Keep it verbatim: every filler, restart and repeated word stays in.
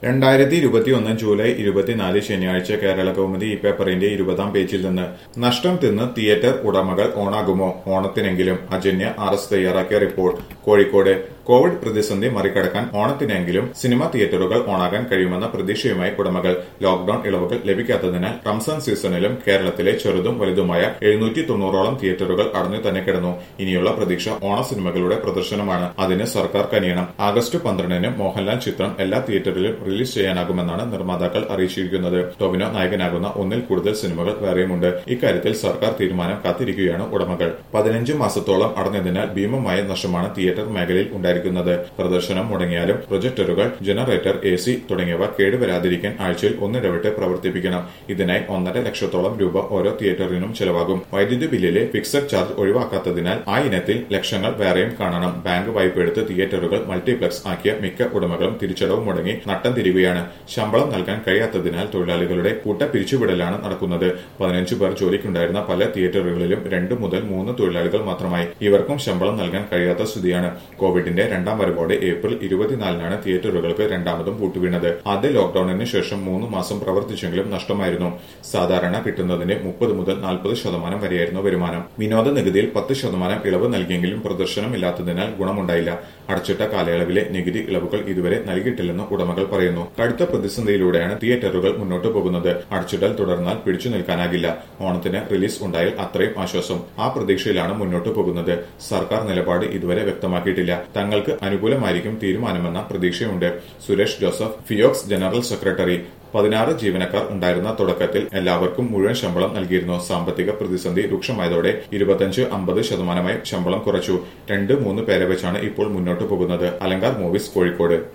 രണ്ടായിരത്തി ഇരുപത്തിയൊന്ന് ജൂലൈ ഇരുപത്തിനാല് ശനിയാഴ്ച കേരള കൗമുദി ഈ പേപ്പറിന്റെ ഇരുപതാം പേജിൽ നിന്ന് നഷ്ടം തിന്ന് തിയേറ്റർ ഉടമകൾ ഓണാകുമോ ഓണത്തിനെങ്കിലും അജന്യ ആർ എസ് തയ്യാറാക്കിയ റിപ്പോർട്ട് കോഴിക്കോട് കോവിഡ് പ്രതിസന്ധി മറികടക്കാൻ ഓണത്തിനെങ്കിലും സിനിമാ തിയേറ്ററുകൾ ഓണാകാൻ കഴിയുമെന്ന പ്രതീക്ഷയുമായി ഉടമകൾ ലോക്ഡൌൺ ഇളവുകൾ ലഭിക്കാത്തതിനാൽ റംസാൻ സീസണിലും കേരളത്തിലെ ചെറുതും വലുതുമായ എഴുന്നൂറ്റി തൊണ്ണൂറോളം തിയേറ്ററുകൾ അടഞ്ഞു തന്നെ കിടന്നു. ഇനിയുള്ള പ്രതീക്ഷ ഓണ സിനിമകളുടെ പ്രദർശനമാണ്. അതിന് സർക്കാർ കനിയണം. ആഗസ്റ്റ് പന്ത്രണ്ടിന് മോഹൻലാൽ ചിത്രം എല്ലാ തിയേറ്ററിലും റിലീസ് ചെയ്യാനാകുമെന്നാണ് നിർമ്മാതാക്കൾ അറിയിച്ചിരിക്കുന്നത്. ടൊവിനോ നായകനാകുന്ന ഒന്നിൽ കൂടുതൽ സിനിമകൾ വേറെയുമുണ്ട്. ഇക്കാര്യത്തിൽ സർക്കാർ തീരുമാനം കാത്തിരിക്കുകയാണ് ഉടമകൾ. പതിനഞ്ച് മാസത്തോളം അടഞ്ഞതിനാൽ ഭീമമായ നഷ്ടമാണ് തിയേറ്റർ മേഖലയിൽ ഉണ്ടായിരിക്കുന്നത്. പ്രദർശനം മുടങ്ങിയാലും പ്രൊജക്ടറുകൾ, ജനറേറ്റർ, എ സി തുടങ്ങിയവ കേടുവരാതിരിക്കാൻ ആഴ്ചയിൽ ഒന്നിടവിട്ട് പ്രവർത്തിപ്പിക്കണം. ഇതിനായി ഒന്നര ലക്ഷത്തോളം രൂപ ഓരോ തിയേറ്ററിനും ചെലവാകും. വൈദ്യുതി ബില്ലിലെ ഫിക്സഡ് ചാർജ് ഒഴിവാക്കാത്തതിനാൽ ആ ഇനത്തിൽ ലക്ഷങ്ങൾ വേറെയും കാണണം. ബാങ്ക് വായ്പയെടുത്ത് തിയേറ്ററുകൾ മൾട്ടിപ്ലക്സ് ആക്കിയ മിക്ക ഉടമകളും തിരിച്ചടവ് മുടങ്ങി നട്ടം തിരികെയാണ്. ശമ്പളം നൽകാൻ കഴിയാത്തതിനാൽ തൊഴിലാളികളുടെ കൂട്ട പിരിച്ചുവിടലാണ് നടക്കുന്നത്. പതിനഞ്ചു പേർ ജോലിക്കുണ്ടായിരുന്ന പല തിയേറ്ററുകളിലും രണ്ട് മുതൽ മൂന്ന് തൊഴിലാളികൾ മാത്രമായി. ഇവർക്കും ശമ്പളം നൽകാൻ കഴിയാത്ത സ്ഥിതിയാണ്. കോവിഡിന്റെ രണ്ടാം വരവോടെ ഏപ്രിൽ ഇരുപത്തിനാലിനാണ് തിയേറ്ററുകൾക്ക് രണ്ടാമതും പൂട്ടുവീണത്. ആദ്യ ലോക്ഡൌണിന് ശേഷം മൂന്ന് മാസം പ്രവർത്തിച്ചെങ്കിലും നഷ്ടമായിരുന്നു. സാധാരണ കിട്ടുന്നതിന്റെ മുപ്പത് മുതൽ നാൽപ്പത് ശതമാനം വരെയായിരുന്നു വരുമാനം. വിനോദ നികുതിയിൽ പത്ത് ശതമാനം ഇളവ് നൽകിയെങ്കിലും പ്രദർശനം ഇല്ലാത്തതിനാൽ ഗുണമുണ്ടായില്ല. അടച്ചിട്ട കാലയളവിലെ നികുതി ഇളവുകൾ ഇതുവരെ നൽകിയിട്ടില്ലെന്ന് ഉടമകൾ പറയുന്നു. കടുത്ത പ്രതിസന്ധിയിലൂടെയാണ് തിയേറ്ററുകൾ മുന്നോട്ടു പോകുന്നത്. അടച്ചിടൽ തുടർന്നാൽ പിടിച്ചു നിൽക്കാനാകില്ല. ഓണത്തിന് റിലീസ് ഉണ്ടായാൽ അത്രയും ആശ്വാസം. ആ പ്രതീക്ഷയിലാണ് മുന്നോട്ടു പോകുന്നത്. സർക്കാർ നിലപാട് ഇതുവരെ വ്യക്തമാക്കിയിട്ടില്ല. തങ്ങൾക്ക് അനുകൂലമായിരിക്കും തീരുമാനമെന്ന പ്രതീക്ഷയുണ്ട്. സുരേഷ് ജോസഫ്, ഫിയോക്സ് ജനറൽ സെക്രട്ടറി. പതിനാറ് ജീവനക്കാർ ഉണ്ടായിരുന്ന തുടക്കത്തിൽ എല്ലാവർക്കും മുഴുവൻ ശമ്പളം നൽകിയിരുന്നു. സാമ്പത്തിക പ്രതിസന്ധി രൂക്ഷമായതോടെ ഇരുപത്തിയഞ്ച് അമ്പത് ശതമാനമായി ശമ്പളം കുറച്ചു. രണ്ട് മൂന്ന് പേരെ വെച്ചാണ് ഇപ്പോൾ മുന്നോട്ടു പോകുന്നത്. അലങ്കാർ മൂവീസ്, കോഴിക്കോട്.